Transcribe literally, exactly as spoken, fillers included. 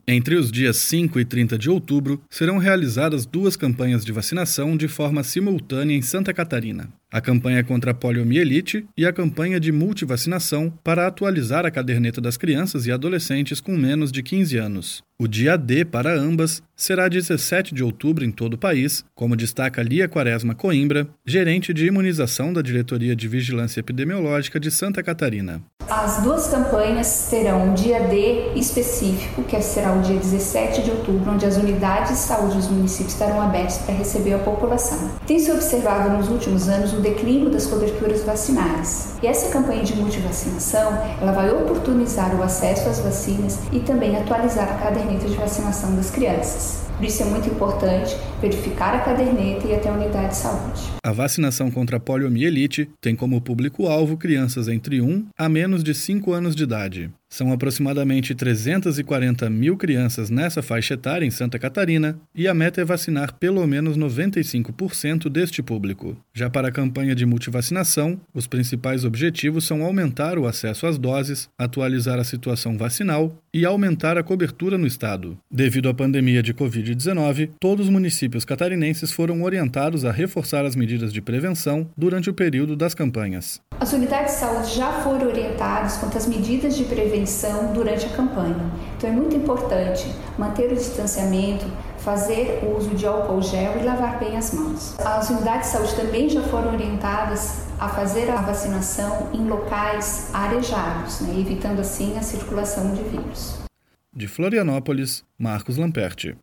Entre os dias cinco e trinta de outubro, serão realizadas duas campanhas de vacinação de forma simultânea em Santa Catarina. A campanha contra a poliomielite e a campanha de multivacinação para atualizar a caderneta das crianças e adolescentes com menos de quinze anos. O dia D para ambas será dezessete de outubro em todo o país, como destaca Lia Quaresma Coimbra, gerente de imunização da Diretoria de Vigilância Epidemiológica de Santa Catarina. As duas campanhas terão um dia D específico, que será o dia dezessete de outubro, onde as unidades de saúde dos municípios estarão abertas para receber a população. Tem se observado nos últimos anos o declínio das coberturas vacinais. E essa campanha de multivacinação, ela vai oportunizar o acesso às vacinas e também atualizar a caderneta de vacinação das crianças. Por isso é muito importante verificar a caderneta e até a unidade de saúde. A vacinação contra a poliomielite tem como público-alvo crianças entre um a menos de cinco anos de idade. São aproximadamente trezentas e quarenta mil crianças nessa faixa etária em Santa Catarina e a meta é vacinar pelo menos noventa e cinco por cento deste público. Já para a campanha de multivacinação, os principais objetivos são aumentar o acesso às doses, atualizar a situação vacinal e aumentar a cobertura no estado. Devido à pandemia de covid dezenove, todos os municípios catarinenses foram orientados a reforçar as medidas de prevenção durante o período das campanhas. As unidades de saúde já foram orientadas quanto às medidas de prevenção durante a campanha. Então é muito importante manter o distanciamento, fazer o uso de álcool gel e lavar bem as mãos. As unidades de saúde também já foram orientadas a fazer a vacinação em locais arejados, né, evitando assim a circulação de vírus. De Florianópolis, Marcos Lamperti.